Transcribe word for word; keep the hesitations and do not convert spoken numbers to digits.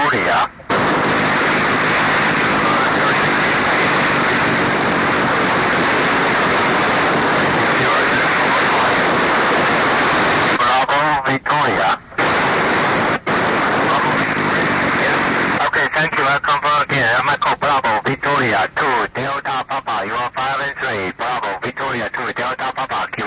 Victoria. Bravo Victoria. Okay, thank you. I'll confirm again. I'm Echo Bravo Victoria two Delta Papa. You are five and three. Bravo Victoria two Delta Papa.